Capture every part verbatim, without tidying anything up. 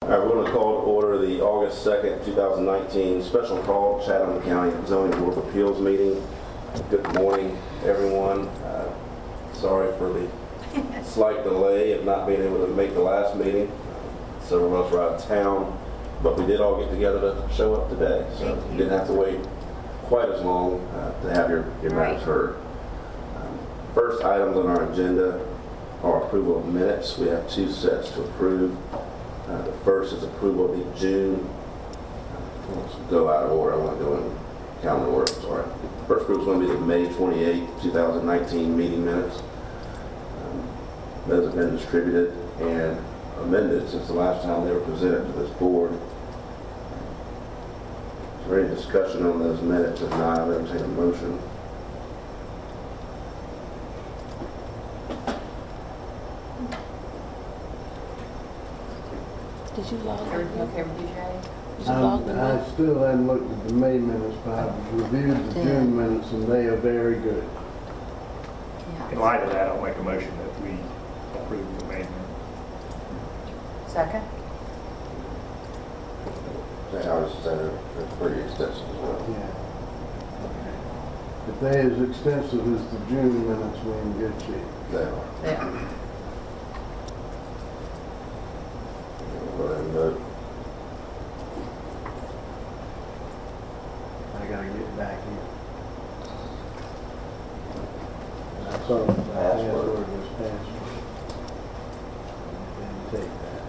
All right, we're going to call to order the August second, two thousand nineteen special call Chatham County Zoning Board of Appeals meeting. Good morning, everyone. Uh, sorry for the slight delay of not being able to make the last meeting. Uh, several of us were out of town, but we did all get together to show up today, so you didn't have to wait quite as long uh, to have your, your matters heard. Um, first items on our agenda are approval of minutes. We have two sets to approve. Uh, the first is approval of the June. Uh, let's go out of order. I want to go in calendar order. Sorry. First group is going to be the May twenty-eighth, two thousand nineteen meeting minutes. Um, those have been distributed and amended since the last time they were presented to this board. Is there any discussion on those minutes? If not, I'll entertain a motion. Did you log in? Everything okay with you, Jay? Did you log in? I, I still haven't looked at the May minutes, but I've reviewed the June minutes and they are very good. Yeah. In light of that, I'll make a motion that we approve the May minutes. Second? I was saying they're pretty extensive as well. Yeah. If they're as extensive as the June minutes, we're in good shape. They are. Yeah. Go ahead and vote. I gotta get back in. I saw the password was password. Didn't take that.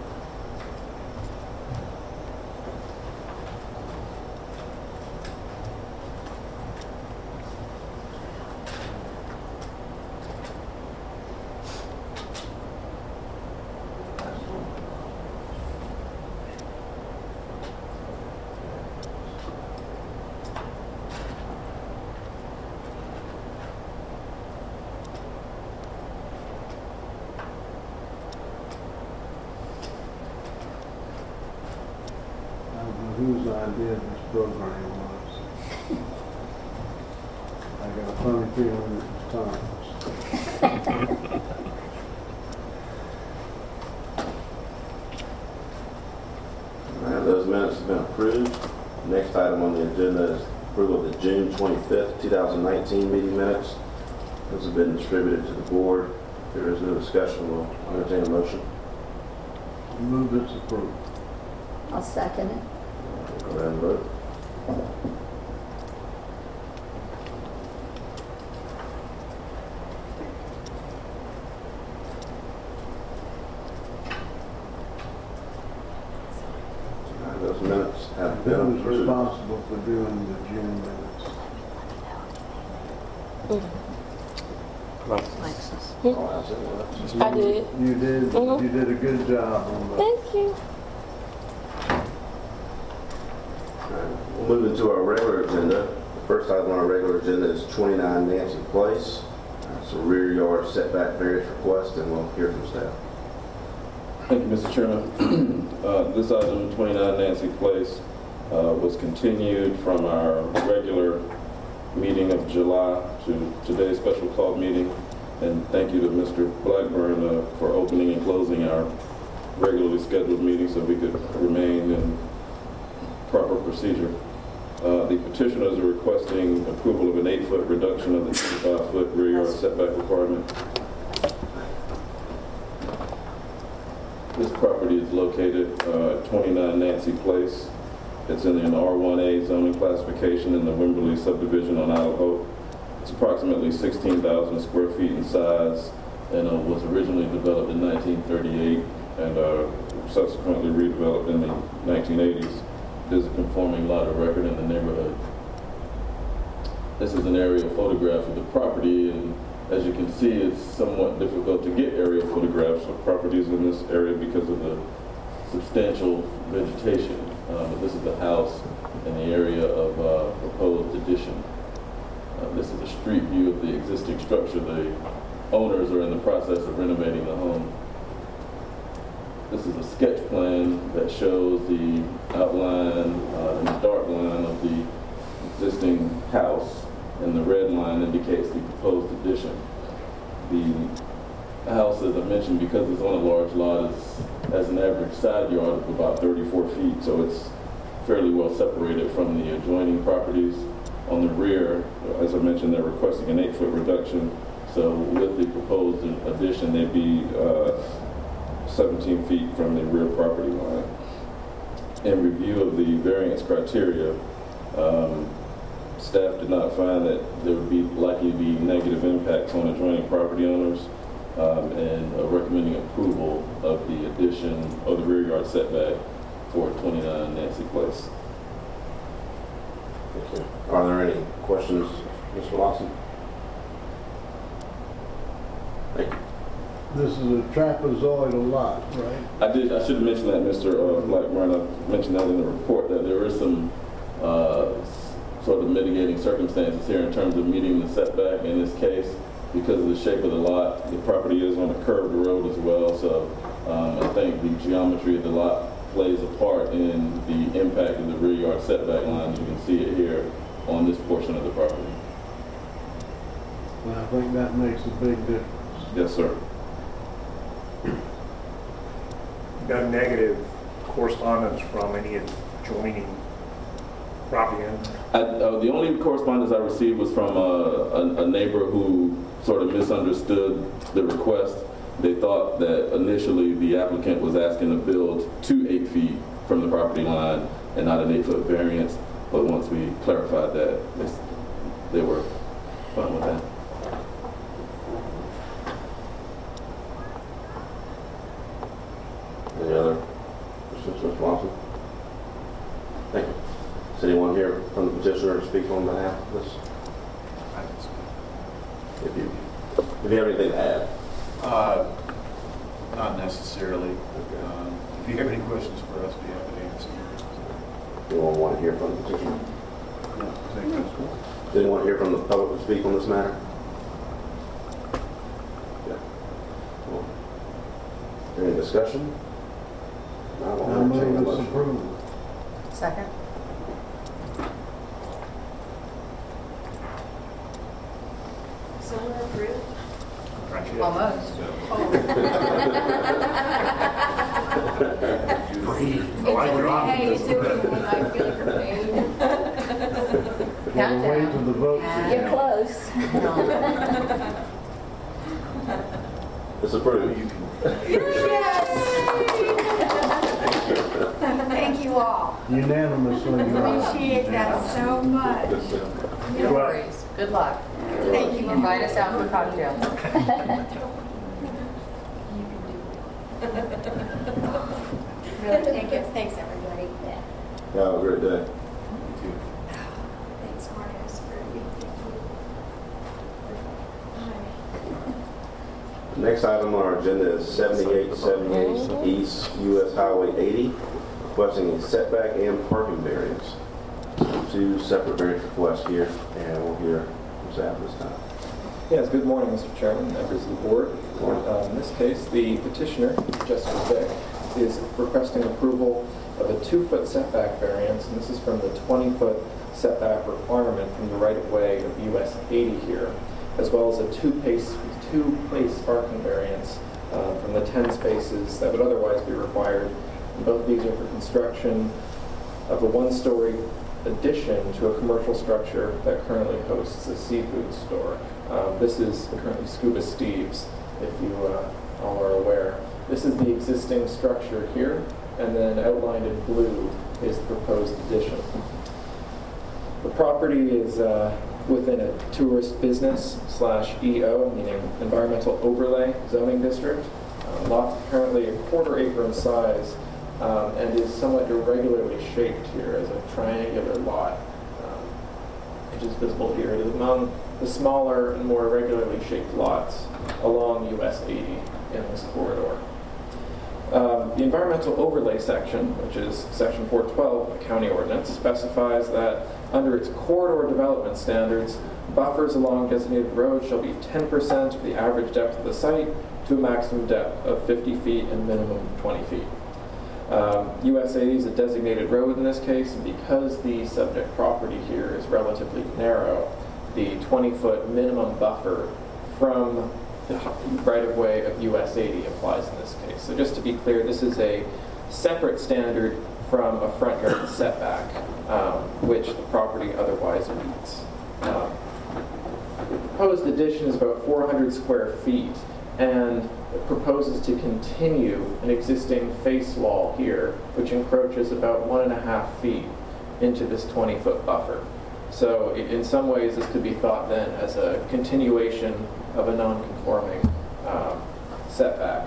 Whose idea this program was. I got a funny feeling it was Tom's. All right, those minutes have been approved. Next item on the agenda is approval of the June twenty-fifth, two thousand nineteen meeting minutes. Those have been distributed to the board. If there is no discussion, we'll entertain a motion. Move its approval. I'll second it. Go ahead and vote. All right, those minutes have Who been was approved. responsible for doing the June minutes? Alexis. Oh, that's it. Well, that's- I did. You did, Mhm. you did a good job on that. Thank you. We'll move into our regular agenda. The first item on our regular agenda is twenty-nine Nancy Place. Uh, It's a rear yard setback variance request, and we'll hear from staff. Thank you, Mister Chairman. Uh, This item, twenty-nine Nancy Place, uh, was continued from our regular meeting of July to today's special call meeting. And thank you to Mister Blackburn uh, for opening and closing our regularly scheduled meeting so we could remain in proper procedure. Uh, the petitioners are requesting approval of an eight-foot reduction of the twenty-five foot rear yard setback requirement. This property is located uh, at twenty-nine Nancy Place. It's in an R one A zoning classification in the Wimberley subdivision on Isle of Hope. It's approximately sixteen thousand square feet in size and uh, was originally developed in nineteen thirty-eight and uh, subsequently redeveloped in the nineteen eighties. There's a conforming lot of record in the neighborhood. This is an aerial photograph of the property, and as you can see, it's somewhat difficult to get aerial photographs of properties in this area because of the substantial vegetation. Uh, but this is the house in the area of uh, proposed addition. Uh, this is a street view of the existing structure. The owners are in the process of renovating the home. This is a sketch plan that shows the outline uh, and the dark line of the existing house, and the red line indicates the proposed addition. The house, as I mentioned, because it's on a large lot, is, has an average side yard of about thirty-four feet, so it's fairly well separated from the adjoining properties. On the rear, as I mentioned, they're requesting an eight-foot reduction, so with the proposed addition, they'd be uh, seventeen feet from the rear property line. In review of the variance criteria, um, staff did not find that there would be likely to be negative impacts on adjoining property owners, um, and uh, recommending approval of the addition of the rear yard setback for twenty-nine Nancy Place. Okay. Are there any questions, Mister Lawson? Thank you. This is a trapezoidal lot, right? I did. I should have mentioned that, Mister Uh, Blackburn. I mentioned that in the report that there is some uh, s- sort of mitigating circumstances here in terms of meeting the setback in this case because of the shape of the lot. The property is on a curved road as well, so um, I think the geometry of the lot plays a part in the impact of the rear yard setback lines. You can see it here on this portion of the property. And I think that makes a big difference. Yes, sir. No negative correspondence from any adjoining property owners? I, uh, the only correspondence I received was from uh, a, a neighbor who sort of misunderstood the request. They thought that initially the applicant was asking to build to eight feet from the property line and not an eight-foot variance. But once we clarified that, they, they were fine with that. Any other questions, Mister Lawson? Thank you. Is anyone here from the petitioner to speak on behalf of this? If you, if you have anything to add. Uh, not necessarily. Um, if you have any questions for us, we have to answer. Anyone want to hear from the petitioner? No, I think that's cool. Does anyone hear from the public to speak on this matter? Yeah. Well, any discussion? I I will entertain a move its motion. approval. Second? So we're approved? Not yet. Almost. I like your Hey, it's optimism. okay when I feel like you're paid. We'll wait till the vote. You're close. It's approved. You can Thank you all. Unanimously. Appreciate that so much. No worries. Good luck. Thank you. Invite us out for cocktails. Really, thank you. Thanks, everybody. Yeah. Have a great day. Thanks, Marcus, for everything. Next item on our agenda is seventy-eight seventy-eight East U S Highway eighty, requesting a setback and parking variance. Two separate variance requests here, and we'll hear from staff this time. Yes, good morning, Mister Chairman, members of the board. Uh, In this case, the petitioner, Jessica Vick, is requesting approval of a two-foot setback variance, and this is from the twenty-foot setback requirement from the right-of-way of U S eighty here, as well as a two-pace, two-place parking variance uh, from the ten spaces that would otherwise be required. And both these are for construction of a one-story addition to a commercial structure that currently hosts a seafood store. Uh, this is currently Scuba Steve's, if you uh, all are aware. This is the existing structure here, and then outlined in blue is the proposed addition. The property is uh, within a tourist business slash E O, meaning environmental overlay zoning district. Uh, lot currently a quarter acre in size, um, and is somewhat irregularly shaped here as a triangular lot, um, which is visible here. It is among the smaller and more irregularly shaped lots along U S eighty in this corridor. Um, the environmental overlay section, which is section four twelve of the county ordinance, specifies that under its corridor development standards, buffers along designated roads shall be ten percent of the average depth of the site to a maximum depth of fifty feet and minimum twenty feet. Um, U S eighty is a designated road in this case, and because the subject property here is relatively narrow, the twenty-foot minimum buffer from the right-of-way of U S eighty applies in this case. So just to be clear, this is a separate standard from a front yard setback, um, which the property otherwise meets. Um, the proposed addition is about four hundred square feet, and it proposes to continue an existing face wall here, which encroaches about one and a half feet into this twenty-foot buffer. So i- in some ways, this could be thought then as a continuation of a non-conforming um, setback.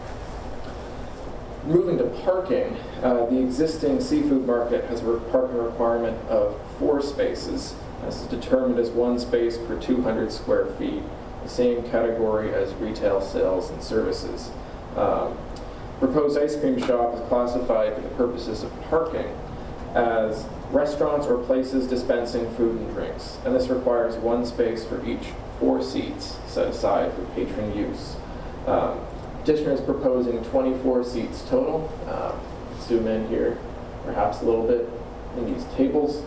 Moving to parking, uh, the existing seafood market has a re- parking requirement of four spaces. This is determined as one space per two hundred square feet, the same category as retail sales and services. Um, proposed ice cream shop is classified for the purposes of parking as restaurants or places dispensing food and drinks, and this requires one space for each four seats set aside for patron use. Um, Petitioner is proposing twenty-four seats total. Um, zoom in here perhaps a little bit in these tables.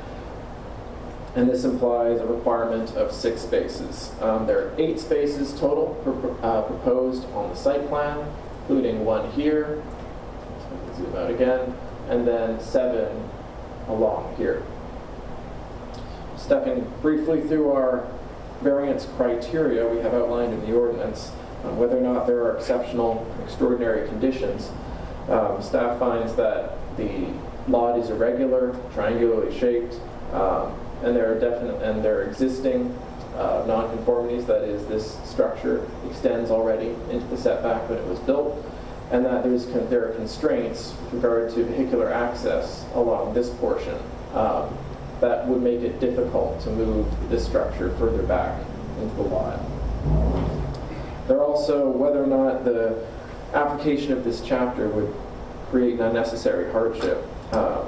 And this implies a requirement of six spaces. Um, there are eight spaces total pro- uh, proposed on the site plan, including one here. So we can zoom out again, and then seven along here. Stepping briefly through our variance criteria we have outlined in the ordinance, on whether or not there are exceptional, extraordinary conditions. Um, staff finds that the lot is irregular, triangularly shaped, um, and there are definite and there are existing uh, nonconformities. That is, this structure extends already into the setback when it was built, and that there's con- there are constraints with regard to vehicular access along this portion um, that would make it difficult to move this structure further back into the lot. There are also whether or not the application of this chapter would create an unnecessary hardship. Um,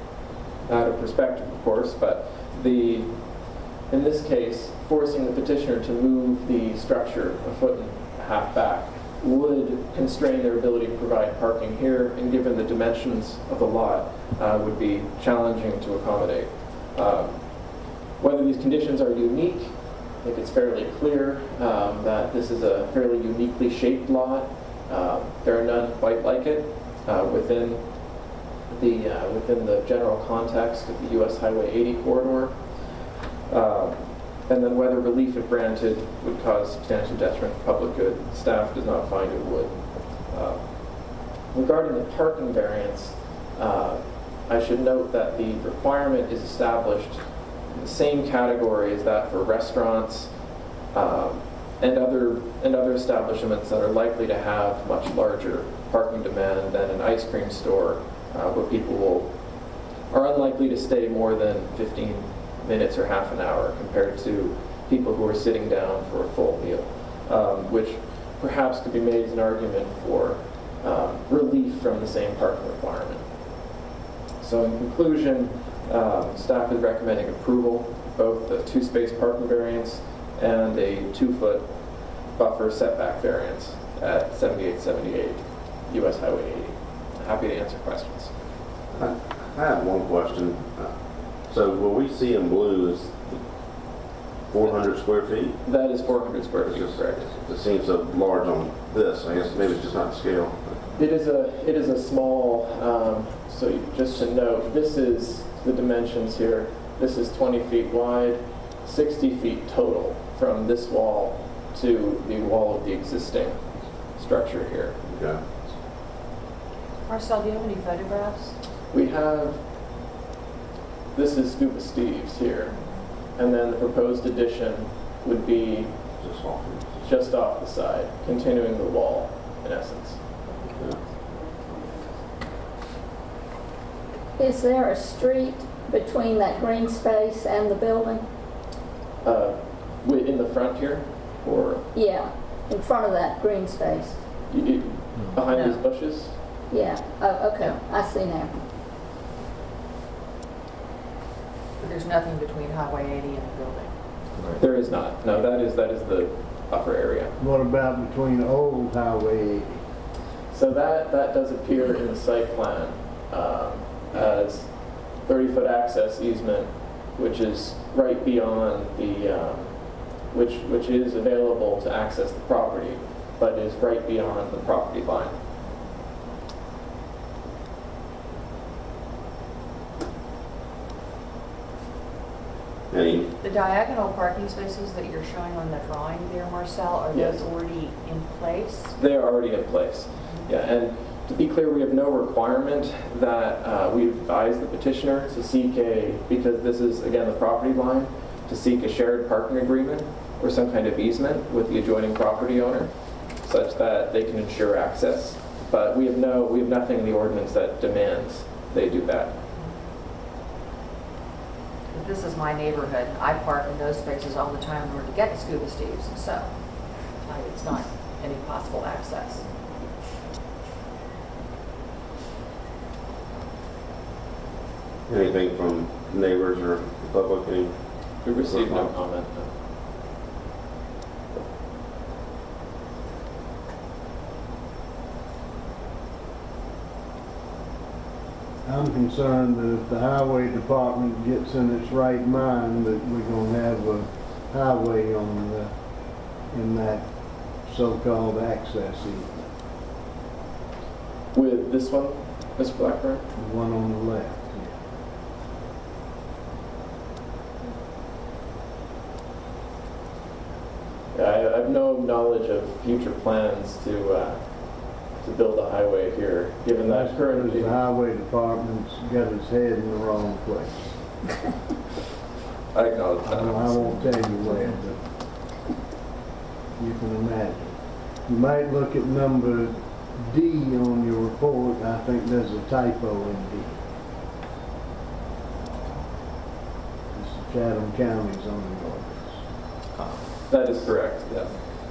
out of perspective, of course, but the in this case, forcing the petitioner to move the structure a foot and a half back would constrain their ability to provide parking here, and given the dimensions of the lot, uh, would be challenging to accommodate. Um, whether these conditions are unique, I think it's fairly clear um, that this is a fairly uniquely shaped lot. Uh, there are none quite like it uh, within the uh, within the general context of the U S Highway eighty corridor. Uh, and then whether relief if granted would cause substantial detriment to public good, staff does not find it would. Uh, regarding the parking variance, uh, I should note that the requirement is established in the same category as that for restaurants um, and other and other establishments that are likely to have much larger parking demand than an ice cream store, uh, where people will are unlikely to stay more than fifteen minutes or half an hour compared to people who are sitting down for a full meal, um, which perhaps could be made as an argument for um, relief from the same parking requirement. So in conclusion, um, staff is recommending approval of both the two-space parking variance and a two-foot buffer setback variance at seventy-eight seventy-eight U S Highway eighty. Happy to answer questions. I I have one question. Uh, So what we see in blue is four hundred square feet? That is four hundred square feet, correct? It seems so large on this. I guess maybe it's just not scale. It is a it is a small. Um, so you, just to note, this is the dimensions here. This is twenty feet wide, sixty feet total from this wall to the wall of the existing structure here. Okay. Marcel, do you have any photographs? We have. This is Scuba Steve's here, and then the proposed addition would be Just off. just off the side, continuing the wall in essence. Is there a street between that green space and the building? Uh, wi- in the front here, or Yeah, in front of that green space. y- y- behind No. these bushes. Yeah, oh, okay, I see now. There's nothing between Highway eighty and the building. There is not. No, that is that is the buffer area. What about between Old Highway eighty? So that that does appear in the site plan um, as thirty-foot access easement, which is right beyond the um, which, which is available to access the property, but is right beyond the property line. Any, The diagonal parking spaces that you're showing on the drawing there, Marcel, are Yes. those already in place? They are already in place. Yeah, and to be clear, we have no requirement that uh, we advise the petitioner to seek a, because this is, again, the property line, to seek a shared parking agreement or some kind of easement with the adjoining property owner, such that they can ensure access. But we have no, we have nothing in the ordinance that demands they do that. If this is my neighborhood, I park in those spaces all the time in order to get to Scuba Steve's, so I- it's not any possible access. anything from neighbors or the public? Any? We received no comment. I'm concerned that if the highway department gets in its right mind, that we're gonna have a highway on the, in that so-called access easement, With this one, Mister Blackburn? the one on the left. Yeah, I I have no knowledge of future plans to, uh, to build a highway here, given that That's currently. because the highway department's got its head in the wrong place. I acknowledge I that. don't- I won't tell you where, but you can imagine. You might look at number D on your report, I think there's a typo in D. It's the Chatham County zoning ordinance. That is correct, yes.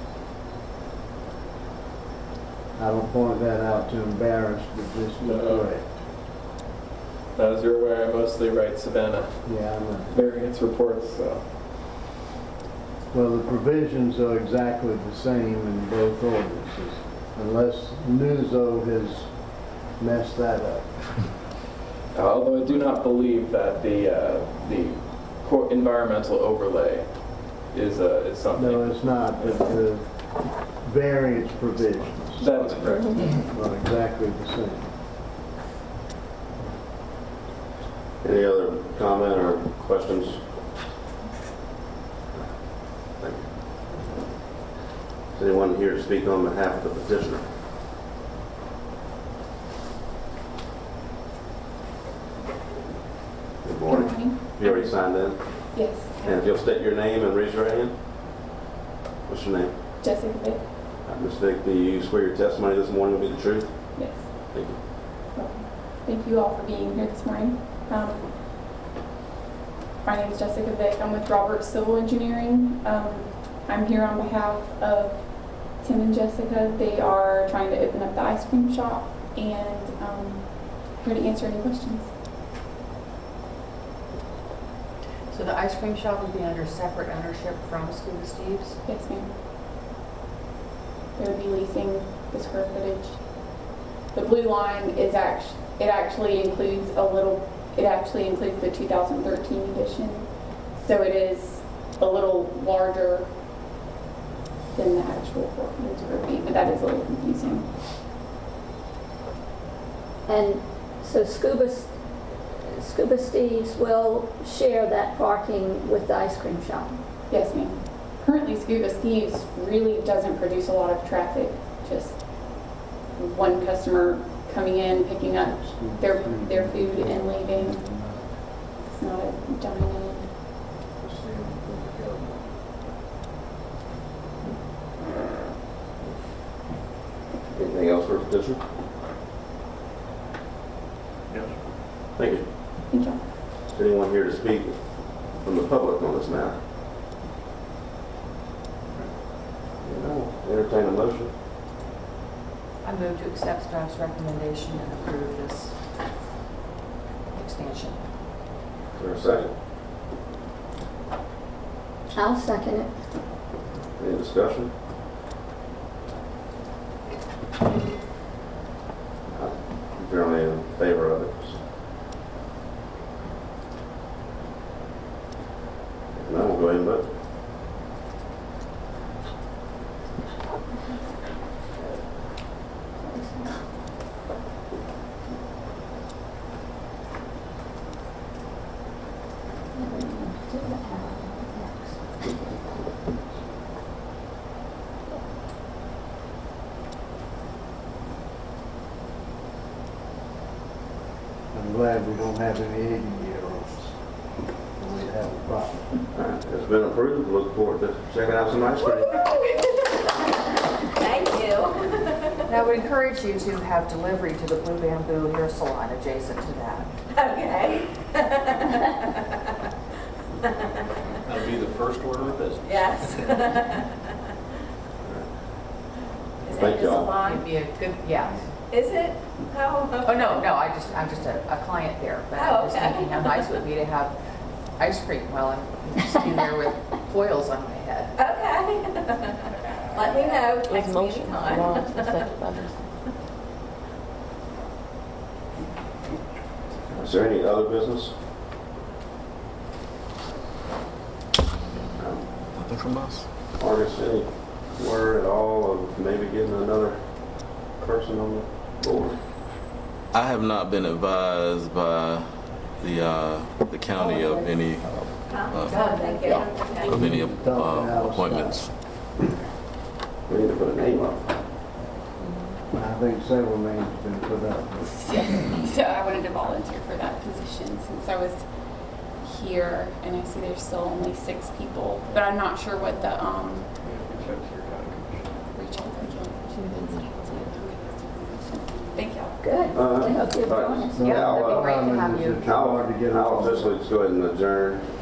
I don't point that out to embarrass, but just to No. correct. As you're aware, I mostly write Savannah Yeah, I know. variance reports, so. Well, the provisions are exactly the same in both ordinances, unless Newzo has messed that up. Uh, Although I do not believe that the, uh, the co- environmental overlay is, uh, is something. No, it's not, but the variance provisions That is correct. are exactly the same. Any other comment or questions? Thank you. Is anyone here to speak on behalf of the petitioner? Good morning. Good morning. You already signed in? Yes. And if you'll state your name and raise your right hand. What's your name? Jessica Vick? Uh, Miz Vick, do you swear your testimony this morning will be the truth? Yes. Thank you. Well, thank you all for being here this morning. Um, my name is Jessica Vick. I'm with Roberts Civil Engineering. Um, I'm here on behalf of Tim and Jessica. They are trying to open up the ice cream shop and um, here to answer any questions. So the ice cream shop would be under separate ownership from Scuba Steve's? Yes, ma'am. They would be leasing the square footage. The blue line is actually, it actually includes a little, it actually includes the two thousand thirteen edition. So it is a little larger than the actual four hundred square feet, but that is a little confusing. And so Scuba, Scuba Steve's will share that parking with the ice cream shop? Yes, ma'am. Currently, Scuba Steve's really doesn't produce a lot of traffic, just one customer coming in, picking up their, their food and leaving. It's not a dine-in. Anything else for the petitioner? Yes. Thank you. Thank you. Is anyone here to speak from the public on this matter? No. Entertain a motion. I move to accept staff's recommendation and approve this expansion. Is there a second? I'll second it. Any discussion? I'm generally in favor of it. If not, we'll go ahead and vote. I'm glad we don't have any eighty-year-olds. We'd have a problem. All right, it's been approved. Look forward to checking out some ice cream. Thank you. And I would encourage you to have delivery to the Blue Bamboo Hair Salon adjacent to that. Okay. That'll be the first order of business. Yes. Is Thank that y'all. salon? It'd be a good, yeah. Is it? Oh, Oh, no, no, I just, I'm just a, a client there, but Oh, I'm just okay. thinking how nice it would be to have ice cream while I'm sitting there with foils on my head. okay. Let me know. Text me anytime. Is there any other business? Nothing from us. Marcus, any word at all of maybe getting another person on the board? I have not been advised by the uh, the county of any Huh? uh, Thank you. Okay. of any uh, appointments. We need to put a name up. I think several names have been put up. So I wanted to volunteer for that position since I was here, and I see there's still only six people, but I'm not sure what the, um, reach out to the county. Thank y'all. Good. Uh, I hope you'll all right. join us. Yeah, Yeah, I'll, that'd be uh, great to have you. It's hard to get I'll along. officially just go ahead and adjourn.